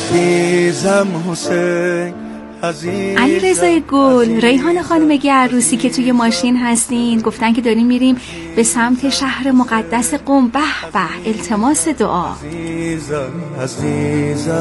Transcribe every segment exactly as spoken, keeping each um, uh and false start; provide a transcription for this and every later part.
عزیزم حسین علی رضای گل، ریحان خانم گروسی که توی ماشین هستین گفتن که داریم میریم به سمت شهر مقدس قم. به به، التماس دعا. عزیزم عزیزم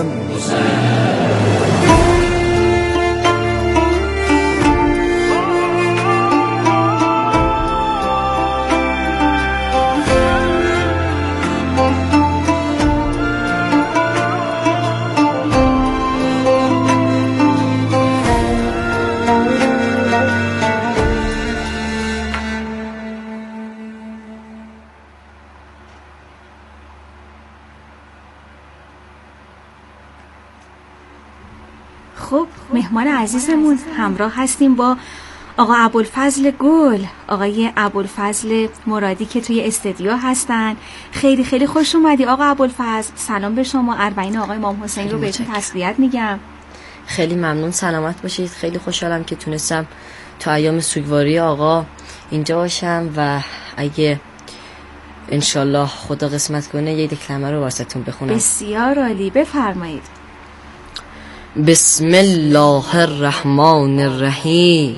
خب مهمان عزیزمون همراه هستیم با آقا ابوالفضل گل، آقای ابوالفضل مرادی که توی استودیو هستن. خیلی خیلی خوش اومدی آقا ابوالفضل. سلام به شما. اربعین آقای امام حسین رو بهتون تسلیت میگم. خیلی ممنون، سلامت باشید. خیلی خوشحالم که تونستم تو ایام سوگواری آقا اینجا باشم و اگه انشالله خدا قسمت کنه یه کلمه رو واسهتون بخونم. بسیار عالی، بفرمایید. بسم الله الرحمن الرحیم.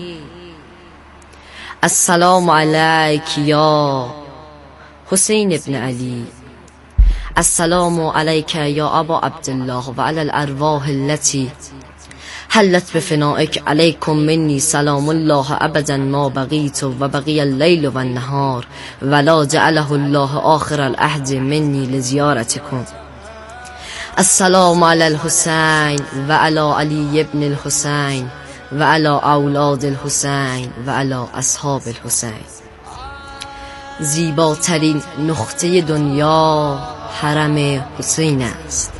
السلام علیک یا حسین ابن علی. السلام علیک یا ابا عبدالله و علی الارواح التي حلت بفنائک. علیکم منی سلام الله ابدا ما بقیت و بقی اللیل و النهار ولا جعله الله آخر العهد منی لزیارتکم. السلام علی الحسین و علی علی ابن الحسین و علی اولاد الحسین و علی اصحاب الحسین. زیباترین نقطه دنیا حرم حسین است.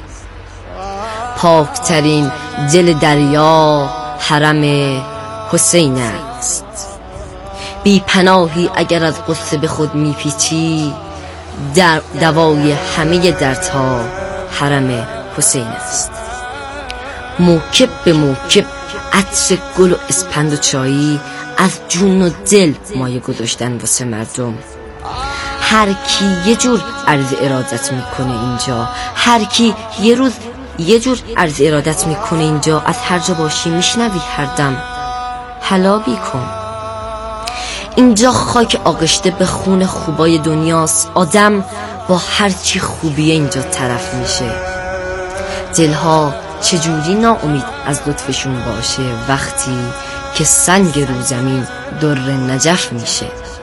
پاکترین دل دریا حرم حسین است. بی پناهی اگر از قصه به خود میپیچی، در دوای همه دردها حرم حسین است. موکب به موکب عطر گل و اسپند و چایی از جون و دل مایه گذاشتن واسه مردم. هر کی یه جور عرض ارادت میکنه اینجا، هر کی یه روز یه جور عرض ارادت میکنه اینجا. از هر جا باشی میشنوی هر دم حلا بیکن. اینجا خاک آغشته به خون خوبای دنیاست. آدم با هر چی خوبیه اینجا طرف میشه. دلها چجوری ناامید از لطفشون باشه وقتی که سنگ رو زمین در نجف میشه.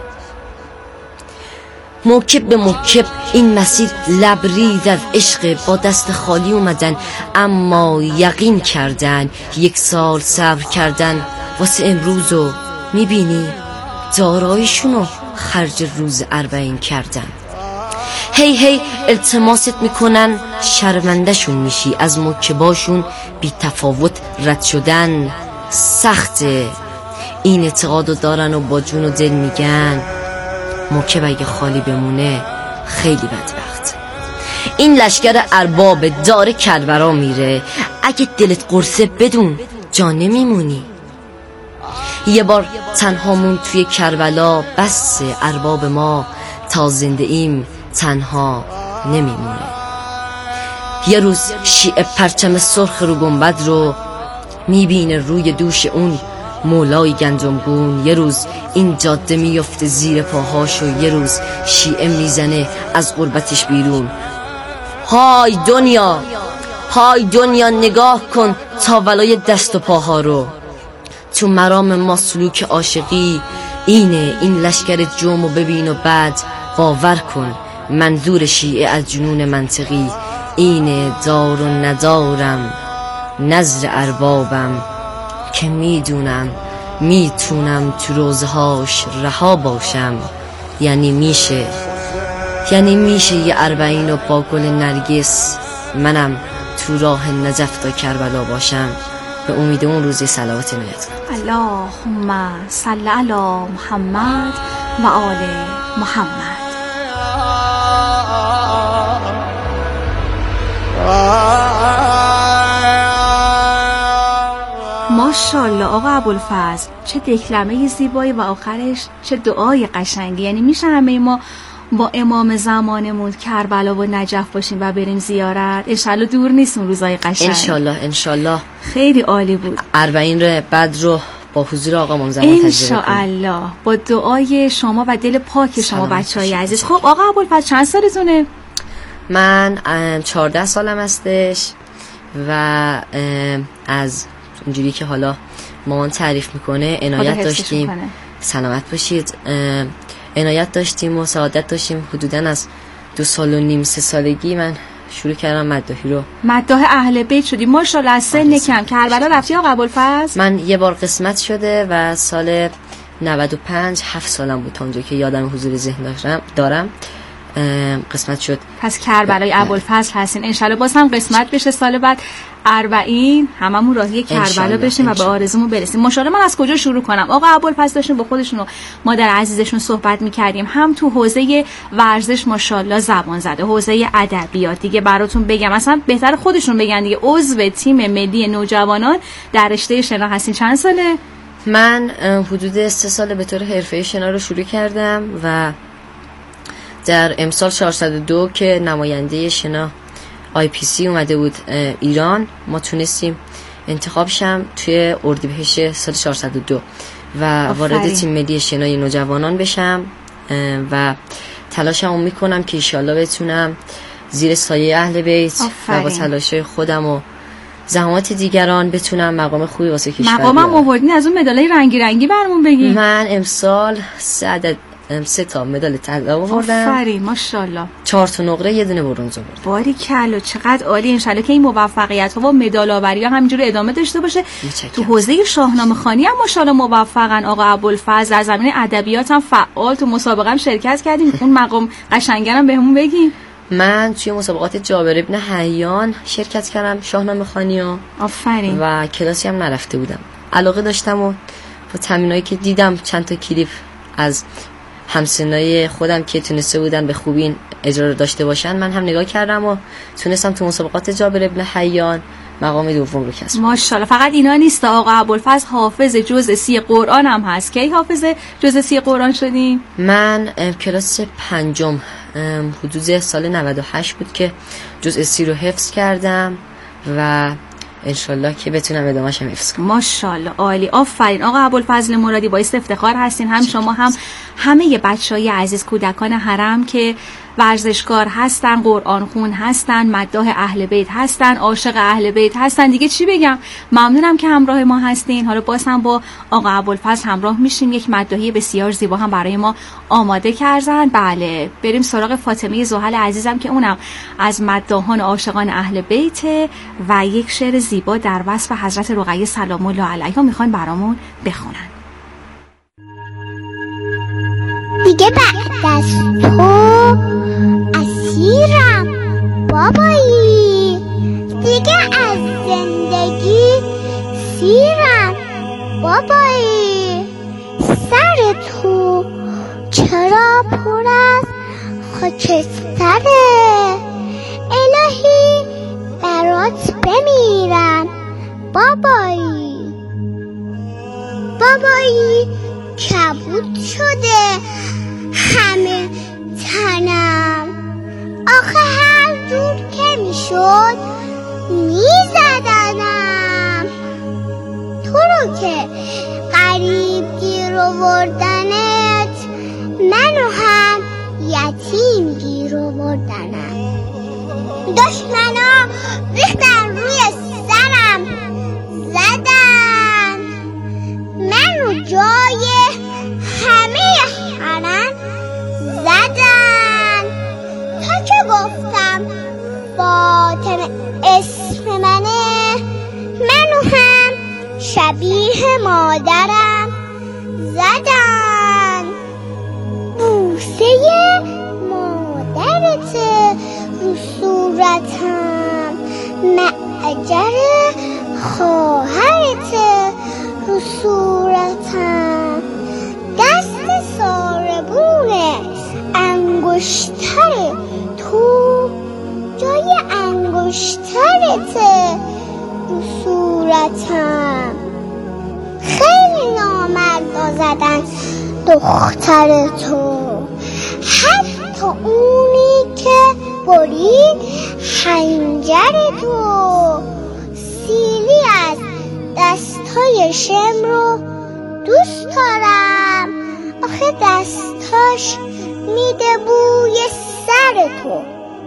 موکب به موکب این مسیر لبریز از عشق، با دست خالی اومدن اما یقین کردن. یک سال صبر کردن واسه امروز و میبینی دارایشونو خرج روز اربعین کردن. هی هی التماست میکنن شرمندهشون میشی. از موکباشون بی تفاوت رد شدن سخته. این اعتقادو دارن و با جون و دل میگن موکب اگه خالی بمونه خیلی بدبخت. این لشکر ارباب داره کربلا میره. اگه دلت قرصه بدون جا نمیمونی. یه بار تنهامون توی کربلا بس. ارباب ما تا زنده ایم تنها نمیمونه. یه روز شیعه پرچم سرخ رو گنبد رو میبینه روی دوش اون مولای گندمگون. یه روز این جاده میفته زیر پاهاشو. یه روز شیعه میزنه از غربتش بیرون. های دنیا، های دنیا نگاه کن تا ولای دست و پاها رو. تو مرام ما سلوک عاشقی اینه. این لشکر جمعو ببین و بعد باور کن. منظور شیعه از جنون منطقی اینه. دار و ندارم نظر اربابم که میدونم میتونم تو روزهاش رها باشم. یعنی میشه یعنی میشه یه اربعین و با گل نرگس منم تو راه نجف تا کربلا باشم. به امید اون روزی صلوات میاد. اللهم صل علی محمد و آل محمد. ماشاءالله آقا ابوالفضل، چه دکلمه زیبایی و آخرش چه دعای قشنگی. یعنی میشه همه ما با امام زمانمون کربلا و نجف باشیم و بریم زیارت. انشالله دور نیست اون روزای قشنگ. انشالله انشالله. خیلی عالی بود. اربعین رو بعد رو با حضور آقا امام زمان تجربه کنیم انشالله، با دعای شما و دل پاک شما بچهای عزیز. خب آقا ابوالفضل چند سالتونه؟ من چهارده سالم هستش و از اونجوری که حالا مامان تعریف میکنه عنایت داشتیم. سلامت باشید. عنایت داشتیم و سعادت داشتیم. حدوداً از دو سال و نیم سه سالگی من شروع کردم مداحی رو. مداح اهل بیت شدی ماشاءالله. از سن کم کربلا رفتی آقا ابوالفضل؟ من یه بار قسمت شده و سال نود و پنج هفت سالم بود تا اونجا که یادم حضور ذهن داشتم دارم قسمت شد. پس کربلای ابوالفضل هستین. انشالله باز هم قسمت بشه سال بعد اربعین هممون راهی کربلا بشیم و به آرزومون برسیم. ماشاءالله. من از کجا شروع کنم؟ آقا ابوالفضل داشتون با خودشون و مادر عزیزشون صحبت می‌کردیم، هم تو حوزه ورزش ماشاءالله زبان زده، حوزه ادبیات دیگه براتون بگم اصلا بهتر خودشون بگن دیگه. عضو تیم ملی نوجوانان در رشته شنا هستین. چند ساله؟ من حدود سه سال به طور حرفه‌ای شنا رو شروع کردم و در امسال چهارصد و دو که نماینده شنا آی پی سی اومده بود ایران، ما تونستیم انتخاب شم توی اردیبهشت سال چهارصد و دو و وارد تیم ملی شنای نوجوانان بشم و تلاشمو میکنم که ایشالله بتونم زیر سایه اهل بیت و با تلاشای خودم و زحمات دیگران بتونم مقام خوبی واسه کشور بیارم. مقامم آوردین از اون مدالای رنگی رنگی برامون بگین. من امسال سه عدد سه تا مدال طلا آوردم. آفرین ماشاءالله. چهار تا نقره یه دونه برنز آوردم. باریکلا چقدر عالی. ان شاءالله که این موفقیت ها و مدال آوری ها همینجوری ادامه داشته باشه. تو حوزه شاهنامه خوانی هم ماشاءالله موفقن. آقا ابوالفضل در زمینه ادبیات هم فعال، تو مسابقه هم شرکت کردین. اون مقام قشنگرم بهمون بگین. من توی مسابقات جابر ابن حیان شرکت کردم شاهنامه خوانی ها. آفرین. و کلاسی هم نرفته بودم. علاقه داشتم و با تمرینایی که دیدم چند تا کلیپ از همسنای خودم که تونسته بودن به خوبی این اجرا رو داشته باشن من هم نگاه کردم و تونستم تو مسابقات جابر ابن حیان مقام دوم رو کسب. ماشاءالله. فقط اینا نیست، آقا ابوالفضل حافظ جزء سی قرآن هم هست. کی حافظ جزء سی قرآن شدیم؟ من کلاس پنجم حدود سال نود و هشت بود که جزء سی رو حفظ کردم و انشالله که بتونم ادامه‌اش هم حفظ کنم. ماشاءالله عالی. آفرین آقا ابوالفضل مرادی، باعث افتخار هستین. هم شما هم همه بچهای عزیز کودکان حرم که ورزشکار هستن، قرآن خون هستن، مداح اهل بیت هستن، عاشق اهل بیت هستن. دیگه چی بگم؟ ممنونم که همراه ما هستین. حالا باز هم با آقا ابوالفضل همراه میشیم. یک مداحی بسیار زیبا هم برای ما آماده کردن. بله بریم سراغ فاطمه زحل عزیزم که اونم از مداحان عاشقان اهل بیت و یک شعر زیبا در وصف حضرت رقیه سلام الله علیها میخواین برامون بخونن. دیگه بعد از تو اسیرم بابایی، دیگه از زندگی سیرم بابایی. سر تو چرا پر از خاکستره، الهی برات بمیرم بابایی. بابایی کبود شده همه تنم، آخه هر جور که میشد میزدنم. تو رو که غریب گیر آوردنت، منو هم یتیم گیر آوردنم. دشمنا ریختن روی سرم زدن، منو جای همه حرم زدن. تا که گفتم فاطمه اسم منه، منو هم شبیه مادرم زدن. بوسه مادرته رو صورتم، معجر خواهرته رو صورتم. دست ساربونه انگشتر تو جای انگشترته رو صورتم. خیلی نامردا زدن دختر تو، حتی تا اونی که برید خنجر تو. سیلی از دستای شم رو دوست دارم، آخه دستاش میده بوی سر تو.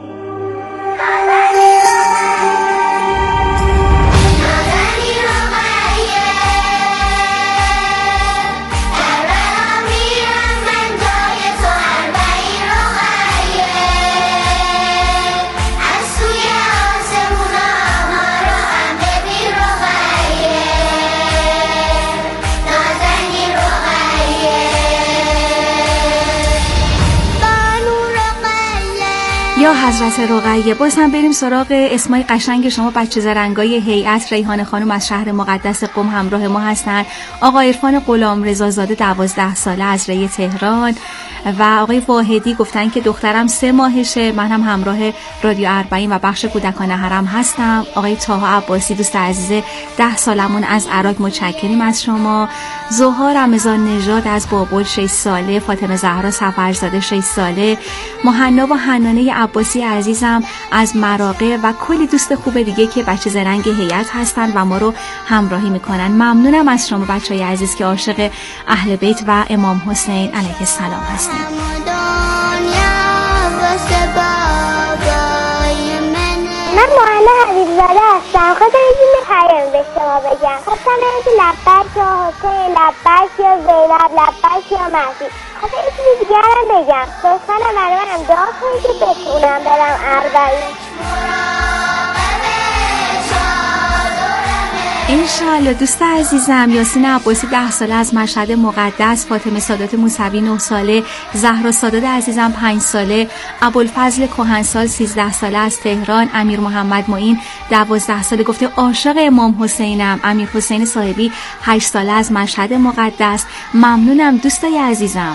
یا حضرت رقیه. باز هم بریم سراغ اسمای قشنگ شما بچه زرنگای هیئت. ریحانه خانم از شهر مقدس قم همراه ما هستن. آقا عرفان غلامرضا زاده دوازده ساله از ری تهران و آقای واحدی گفتن که دخترم سه ماهشه. من هم همراه رادیو اربعین و بخش کودکان حرم هستم. آقای طاها عباسی دوست عزیز ده سالمون از عراق، متشکریم از شما. زهار رمضان نژاد از بابل شش ساله. فاطمه زهرا سفرزاده شش ساله. مهنا و حنانه عباسی عزیزم از مراغه و کلی دوست خوب دیگه که بچه زرنگ هیئت هستن و ما رو همراهی میکنن. ممنونم از شما بچهای عزیز که عاشق اهل بیت و امام حسین علیه السلام هستین. من مهنا حبیبزاده هستم. خواستم یه جون پیام به شما بگم. خواستم اینکه لبک یا حسین، لبک یا زینب، لبک یا مهدی. خواستم یه چیزی دیگر هم بگم. لطفاً برای منم دعا کنید که بتونم برم اربعین. انشالله. دوست عزیزم یاسین عباسی ده ساله از مشهد مقدس. فاطمه سادات موسوی نه ساله. زهرا سادات عزیزم پنج ساله. ابوالفضل کهنسال سیزده ساله از تهران. امیر محمد معین دوازده ساله گفته عاشق امام حسینم. امیر حسین صاحبی هشت ساله از مشهد مقدس. ممنونم دوستای عزیزم.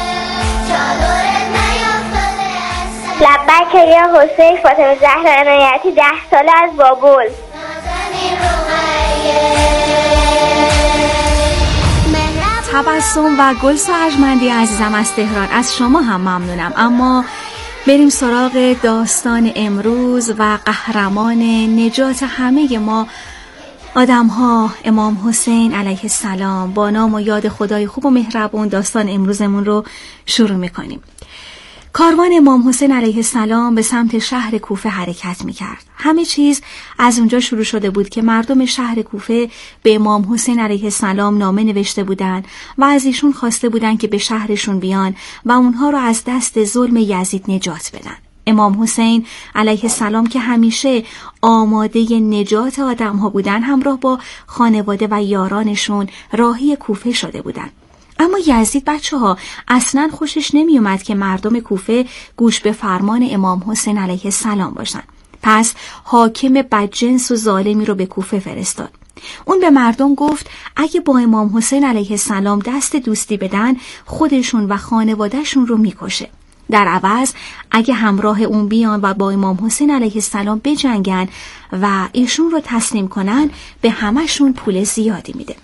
لبک یا حسین. فاطمه زهرا عنایتی ده ساله از بابل. تبسم و گل ساجمندی عزیزم از تهران، از شما هم ممنونم. اما بریم سراغ داستان امروز و قهرمان نجات همه ما آدم ها امام حسین علیه السلام. با نام و یاد خدای خوب و مهربون داستان امروزمون رو شروع میکنیم. کاروان امام حسین علیه السلام به سمت شهر کوفه حرکت میکرد. همه چیز از اونجا شروع شده بود که مردم شهر کوفه به امام حسین علیه السلام نامه نوشته بودند و از ایشون خواسته بودند که به شهرشون بیان و اونها رو از دست ظلم یزید نجات بدن. امام حسین علیه السلام که همیشه آماده نجات آدم ها بودن، همراه با خانواده و یارانشون راهی کوفه شده بودن. اما یزید بچه ها اصلا خوشش نمی اومد که مردم کوفه گوش به فرمان امام حسین علیه السلام باشن. پس حاکم بدجنس و ظالمی رو به کوفه فرستاد. اون به مردم گفت اگه با امام حسین علیه السلام دست دوستی بدن خودشون و خانوادهشون رو میکشه. در عوض اگه همراه اون بیان و با امام حسین علیه السلام بجنگن و ایشون رو تسلیم کنن به همشون پول زیادی میده.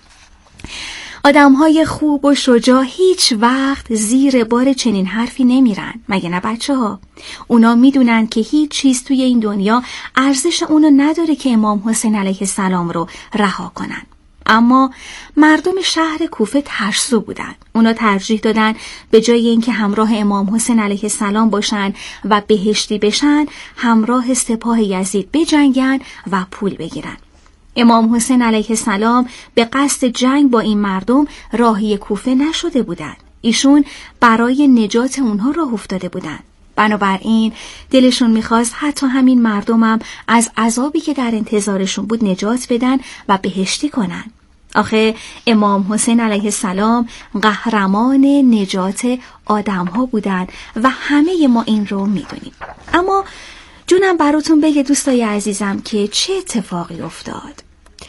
آدم‌های خوب و شجاع هیچ وقت زیر بار چنین حرفی نمیرن، مگه نه بچه ها؟ اونا میدونن که هیچ چیز توی این دنیا ارزش اونو نداره که امام حسین علیه السلام رو رها کنن. اما مردم شهر کوفه ترسو بودن. اونا ترجیح دادن به جای اینکه همراه امام حسین علیه السلام باشن و بهشتی بشن، همراه سپاه یزید بجنگن و پول بگیرن. امام حسین علیه السلام به قصد جنگ با این مردم راهی کوفه نشده بودند. ایشون برای نجات اونها راه افتاده بودند. بنابراین دلشون میخواست حتی همین مردمم از عذابی که در انتظارشون بود نجات بدن و بهشتی کنن. آخه امام حسین علیه السلام قهرمان نجات آدم ها بودن و همه ما این رو میدونیم. اما جونم براتون بگه دوستای عزیزم که چه اتفاقی افتاد.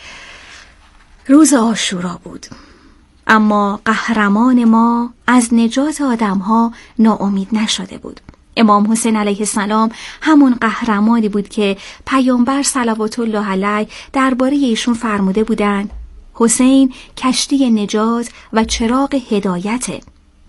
روز عاشورا بود، اما قهرمان ما از نجات آدم ها ناامید نشده بود. امام حسین علیه السلام همون قهرمانی بود که پیامبر صلوات الله علیه درباره ایشون فرموده بودند حسین کشتی نجات و چراغ هدایته.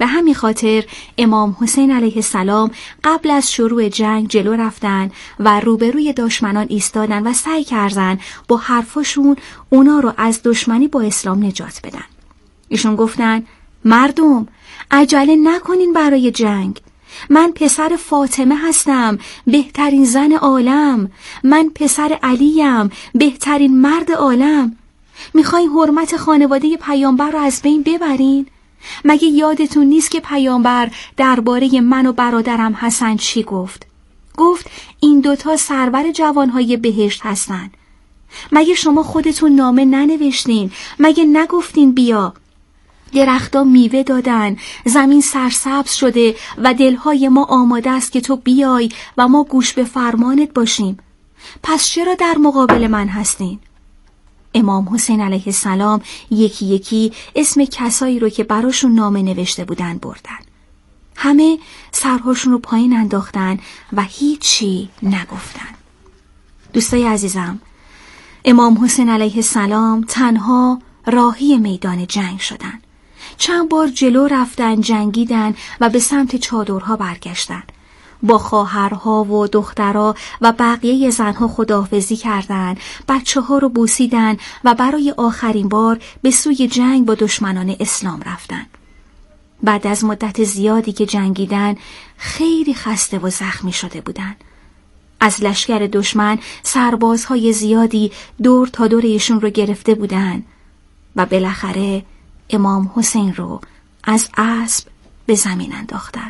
به همین خاطر امام حسین علیه السلام قبل از شروع جنگ جلو رفتن و روبروی دشمنان ایستادن و سعی کردن با حرفاشون اونا رو از دشمنی با اسلام نجات بدن. ایشون گفتن مردم عجله نکنین برای جنگ. من پسر فاطمه هستم، بهترین زن عالم. من پسر علیم، بهترین مرد عالم. میخواین حرمت خانواده پیامبر رو از بین ببرین؟ مگه یادتون نیست که پیامبر درباره من و برادرم حسن چی گفت؟ گفت این دوتا سرور جوانهای بهشت هستن. مگه شما خودتون نامه ننوشتین؟ مگه نگفتین بیا؟ درختان میوه دادن، زمین سرسبز شده و دلهای ما آماده است که تو بیای و ما گوش به فرمانت باشیم. پس چرا در مقابل من هستین؟ امام حسین علیه السلام یکی یکی اسم کسایی رو که براشون نامه نوشته بودن بردن. همه سرهاشون رو پایین انداختن و هیچی نگفتن. دوستای عزیزم، امام حسین علیه السلام تنها راهی میدان جنگ شدن. چند بار جلو رفتن، جنگیدن و به سمت چادرها برگشتن. با خواهرها و دخترها و بقیه زنها خداحافظی کردند، بچه ها رو بوسیدن و برای آخرین بار به سوی جنگ با دشمنان اسلام رفتن. بعد از مدت زیادی که جنگیدن خیلی خسته و زخمی شده بودن. از لشکر دشمن سربازهای زیادی دور تا دور ایشون رو گرفته بودن و بالاخره امام حسین رو از اسب به زمین انداختن.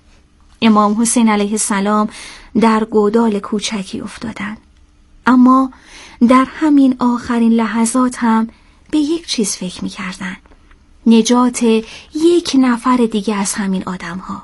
امام حسین علیه السلام در گودال کوچکی افتادن. اما در همین آخرین لحظات هم به یک چیز فکر می‌کردن: نجات یک نفر دیگه از همین آدم‌ها.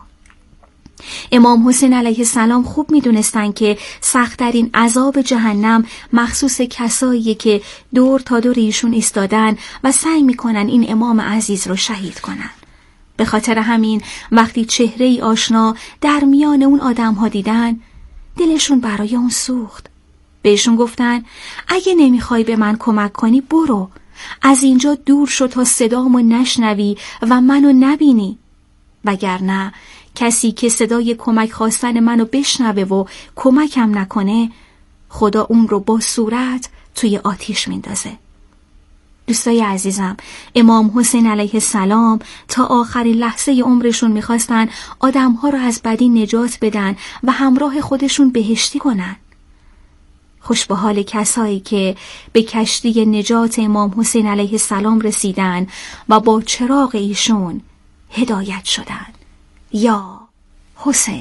امام حسین علیه السلام خوب می‌دونستن که سخت‌ترین عذاب جهنم مخصوص کسایی که دور تا دور ایشون ایستادن و سعی می‌کنن این امام عزیز رو شهید کنن. به خاطر همین وقتی چهره‌ای آشنا در میان اون آدم‌ها دیدن، دلشون برای اون سوخت. بهشون گفتن اگه نمیخوای به من کمک کنی برو، از اینجا دور شو تا صدامو نشنوی و منو نبینی، وگرنه کسی که صدای کمک خواستن منو بشنوه و کمکم نکنه، خدا اون رو با صورت توی آتیش میندازه. دوستای عزیزم، امام حسین علیه السلام تا آخرین لحظه عمرشون میخواستن آدمها رو از بدی نجات بدن و همراه خودشون بهشتی کنن. خوش به حال کسایی که به کشتی نجات امام حسین علیه السلام رسیدن و با چراغ ایشون هدایت شدن. یا حسین.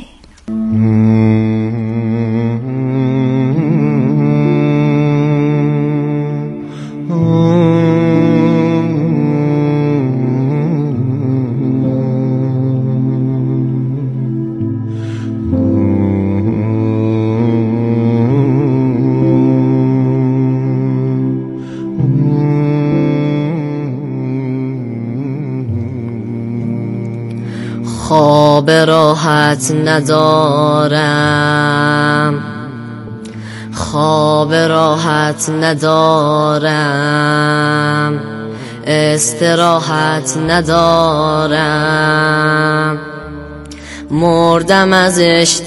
خواب راحت ندارم، خواب راحت ندارم، استراحت ندارم، مردم از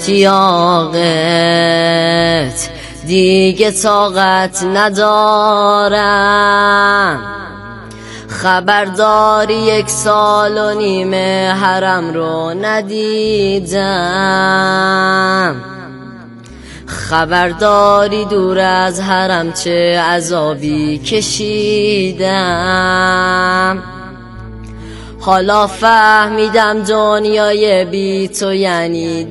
اشتیاقت، دیگه طاقت ندارم. خبرداری یک سال و نیمه حرم رو ندیدم، خبرداری دور از حرم چه عذابی کشیدم. حالا فهمیدم دنیای بی تو یعنی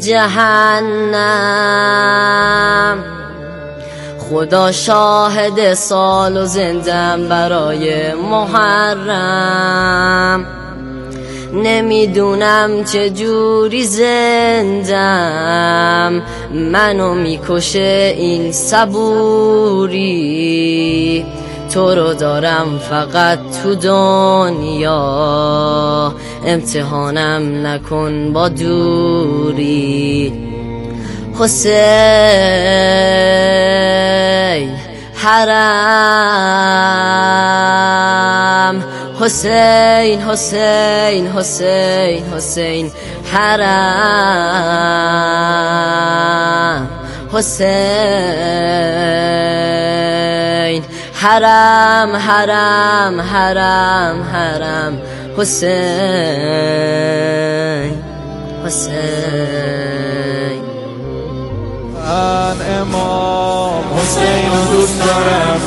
جهنم. خدا شاهد سال و زندم برای محرم، نمیدونم چه جوری زندم، منو میکشه این صبوری. تو رو دارم فقط تو دنیا، امتحانم نکن با دوری. حسین حرم حرم حسین حسین حسین حسین حرم حسین حرم حرم حرم حرم حسین حسین من امام حسین رو دوست دارم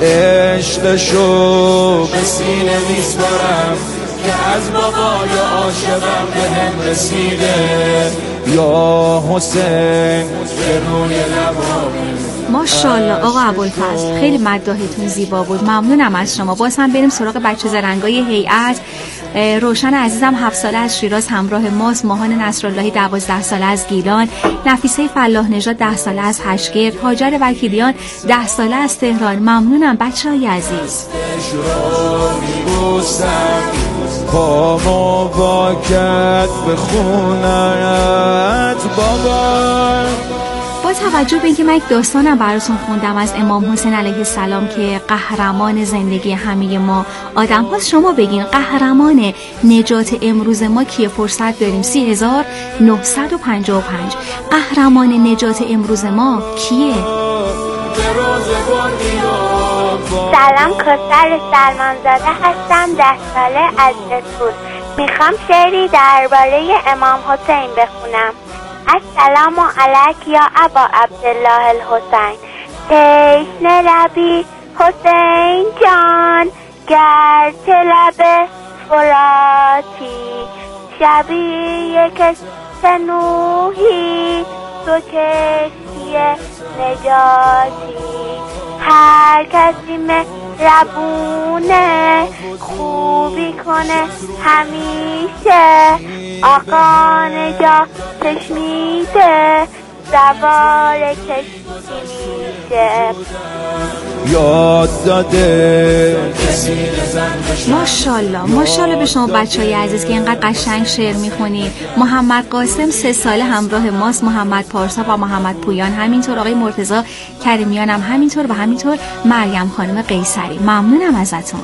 عشقشو به سینه میسپارم که از بابای عاشقم به هم رسیده یا حسین به روی لبام. ماشاءالله آقا ابوالفضل خیلی مداحتون زیبا بود. ممنونم از شما. باز هم بریم سراغ بچه زرنگای هیئت. روشن عزیزم هفت ساله از شیراز همراه ماست. ماهان نصراللهی دوازده ساله از گیلان. نفیسه فلاح نژاد ده ساله از هشگرد. هاجر وکیلیان ده ساله از تهران. ممنونم بچه‌های عزیز. با مواکت بخونت بابا. با توجه به اینکه من یک داستانم براتون خوندم از امام حسین علیه السلام که قهرمان زندگی همه ما آدم هاست، شما بگین قهرمان نجات امروز ما کیه؟ فرصت داریم. سی هزار نهصد و پنجاه و پنج. قهرمان نجات امروز ما کیه؟ سلام، کوثر سلمانزاده هستم، ده ساله از رسول. میخوام شعری درباره امام حسین بخونم. السلام علیک یا ابا عبدالله الحسین، تشنه لبی حسین جان، گرچه لب فراتی، شبیه کشت نوحی، تو کشتی نجاتی. هر کسی مهربونه، خوبی کنه همیشه، آقا نجاتش میده، سوار کشتی میشه. یاد داده ماشاءالله ماشاءالله به شما بچهای عزیز که اینقدر قشنگ شعر میخونید. محمد قاسم سه ساله همراه ماست. محمد پارسا و محمد پویان همینطور. آقای مرتضی کریمیان هم همینطور و همینطور مریم خانم قیصری. ممنونم ازتون.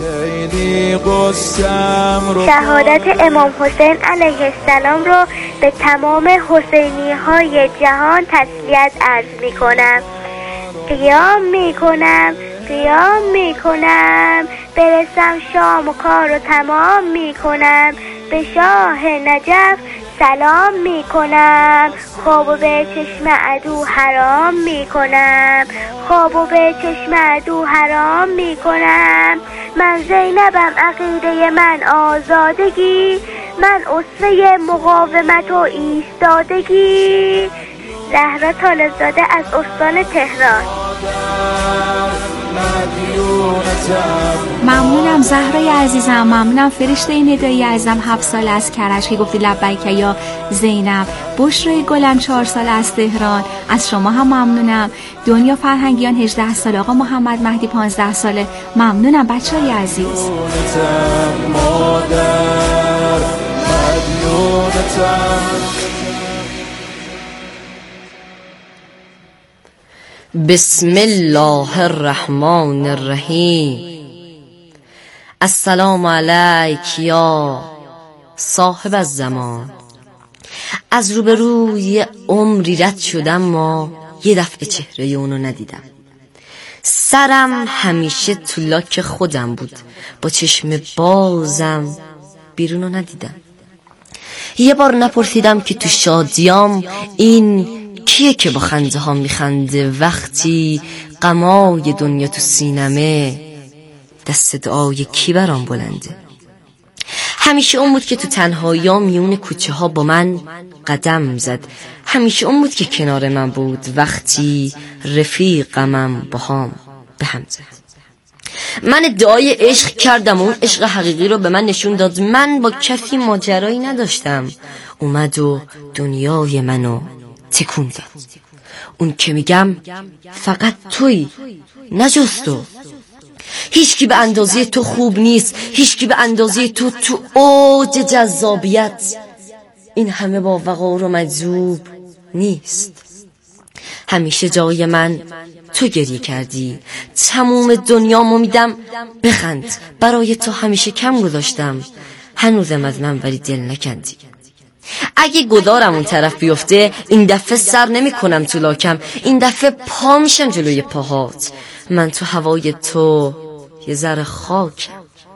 شهادت امام حسین علیه السلام رو به تمام حسینی های جهان تسلیت عرض میکنم. قیام میکنم قیام میکنم برسم شام و کار رو تمام میکنم، به شاه نجف سلام میکنم، خواب و به چشم عدو حرام میکنم، خواب و به چشم عدو حرام میکنم. من زینبم، عقیده من آزادگی، من اسوه مقاومت و ایستادگی. زهرا طالب‌زاده از استان تهران. ممنونم زهرای عزیزم. ممنونم فرشته ندایی عزیزم هفت سال از کرج که گفتی لبیک یا زینب. بشرای گلم چهار سال از تهران. از شما هم ممنونم. دنیا فرهنگیان هجده سال. آقا محمد مهدی پانزده ساله. ممنونم بچه‌های عزیز. بسم الله الرحمن الرحیم. السلام علیک یا صاحب الزمان. از روبروی عمری رد شدم ما یه دفعه چهره اونو ندیدم. سرم همیشه تو لاک خودم بود، با چشم بازم بیرونو ندیدم. یه بار نپرسیدم که تو شادیام این کیه که با خنده ها میخنده وقتی غمای دنیا تو سینمه، دست دعای کی برام بلنده. همیشه اون بود که تو تنهایی‌ها میون کوچه ها با من قدم زد. همیشه اون بود که کنار من بود وقتی رفیقمم با هم به هم زد. من ادعای عشق کردم و اون عشق حقیقی رو به من نشون داد. من با کسی ماجرایی نداشتم، اومد و دنیای منو تکون داد. اون که میگم فقط تویی، نجز تو. هیچکی به اندازه تو خوب نیست، هیچکی به اندازه تو تو اوج جذابیت. این همه با وقار و مجذوب نیست. همیشه جای من تو گریه کردی. تموم دنیامو میدم بخند، برای تو همیشه کم گذاشتم، هنوزم از من ولی دل نکندی. اگه گدارم اون طرف بیفته این دفعه سر نمی کنم تو لاکم، این دفعه پا میشم جلوی پاهات. من تو هوای تو یه ذره خاکم،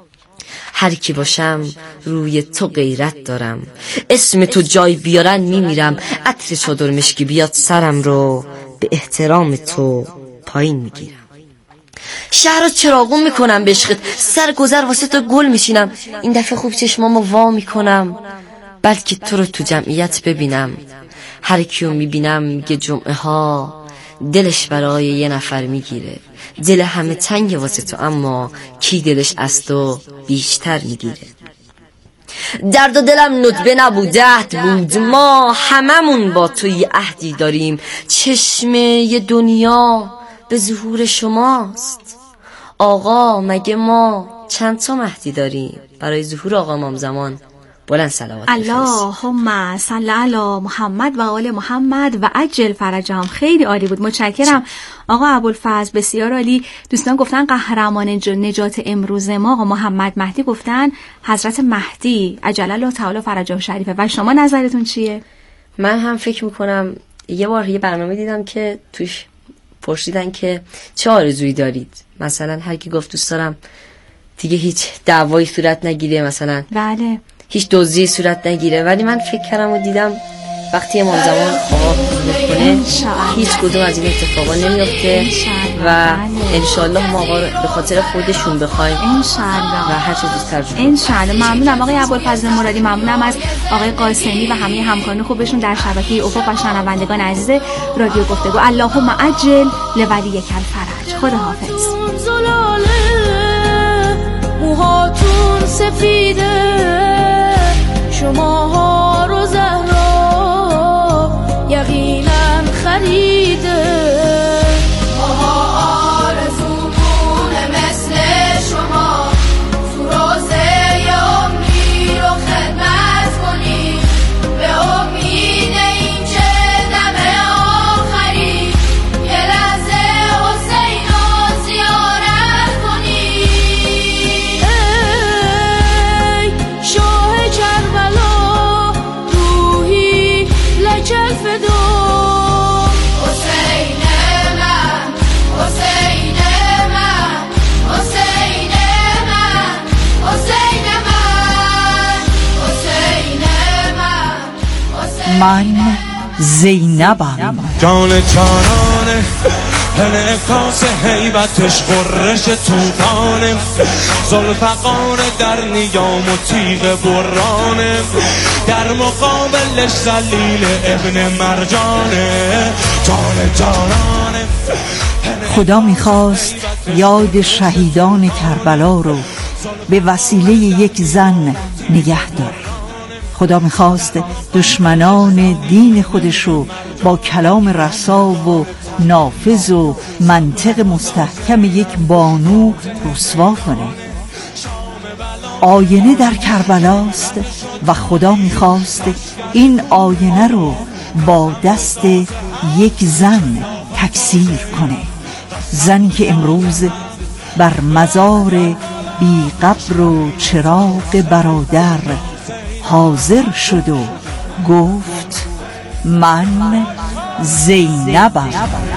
هر کی باشم روی تو غیرت دارم. اسم تو جای بیارن میمیرم، عطر چادر مشکی بیاد سرم رو به احترام تو پایین میگیرم. شهر رو چراغون میکنم به عشقت، سر گذر واسه تو گل میشینم. این دفعه خوب چشمامو وا میکنم بلکه تو رو تو جمعیت ببینم. هر کیو میبینم میگه جمعه ها دلش برای یه نفر میگیره. دل همه تنگ واسه تو اما کی دلش از تو بیشتر میگیره. درد و دلم ندبه نبود عهد بود، ما هممون با تو یه عهدی داریم. چشم یه دنیا به ظهور شماست آقا، مگه ما چند تا مهدی داریم؟ برای ظهور آقا امام زمان بلند صلوات بفرست. اللهم صل علی محمد و آل محمد و عجل فرجهم. خیلی عالی بود، متشکرم آقا ابوالفضل، بسیار عالی. دوستان گفتن قهرمان نجات امروز ما آقا محمد مهدی، گفتن حضرت مهدی عجل الله تعالی فرجه شریفه. و شما نظرتون چیه؟ من هم فکر میکنم یه بار یه برنامه دیدم که توش پرسیدن که چه آرزویی دارید، مثلا هر کی گفت دوست دارم دیگه هیچ دعوایی صورت نگیره، مثلا بله هیچ دزدی صورت نگیره. ولی من فکر کردم و دیدم وقتی امام زمان خواب میکنه هیچ کدوم از این اتفاقا نمیفته و انشالله ما آقا به خاطر خودشون بخوایم انشالله و هر چه دوست‌تر جون. انشالله. ممنونم آقای ابوالفضل مرادی، ممنونم از آقای قاسمی و همه همکاران خوبشون در شبکه افق و شنوندگان عزیز رادیو گفتگو. اللهم عجل لولیک الفرج. خدا حافظ. موهاتون سفیده شماها رو زهرا یقینا خریده. ماها آرزومونه مثل شما تو روزه امی رو خدمت کنی، به امید این که دم آخری یه لحظه حسین رو زیارت کنی. ای شاه کربلا روحی لجل فدا، حسین من حسین من حسین من حسین من حسین من من زینبم. جان جانانه انعکاس هیبتش قررش توفانه، زلفقانه در نیام و تیغ برانه، در مقابلش ذلیل ابن مرجانه. جان جانانه خدا میخواست یاد شهیدان کربلا رو به وسیله یک زن نگه داره. خدا میخواست دشمنان دین خودش رو با کلام رسا و نافذ و منطق مستحکم یک بانو رسوا کنه. آینه در کربلاست و خدا میخواست این آینه رو با دست یک زن تکثیر کنه. زنی که امروز بر مزار بی قبر و چراغ برادر حاضر شد و گفت من زینبم.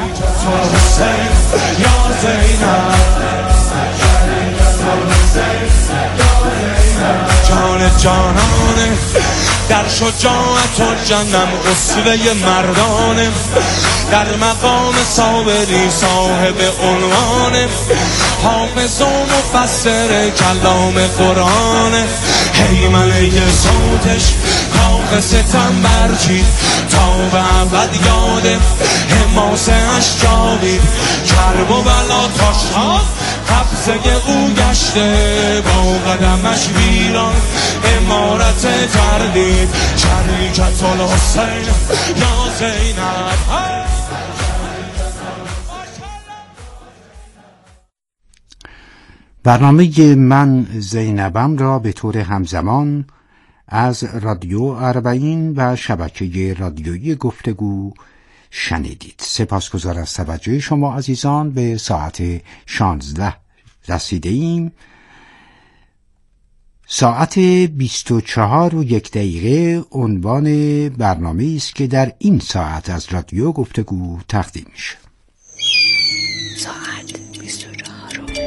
جان جانانه در شجاعت و جنم اسوه مردانه، در مقام صابری صاحب عنوانه، حافظ و مفسر کلام قرآنه. حیمنه صوتش کاخ ستم برچید تا به ابد یاده، حماسه اش جاوید کرب و بلا تاشها قبضه او گشته، با قدمش ویران امارت تردید شریکت الحسین یا زینب. برنامه من زینبم را به طور همزمان از رادیو اربعین و شبکه رادیویی گفتگو شنیدید. سپاسگزار از توجه شما عزیزان. به ساعت شانزده رسیده ایم. ساعت بیست و چهار و یک دقیقه عنوان برنامه است که در این ساعت از رادیو گفتگو تقدیم میشه.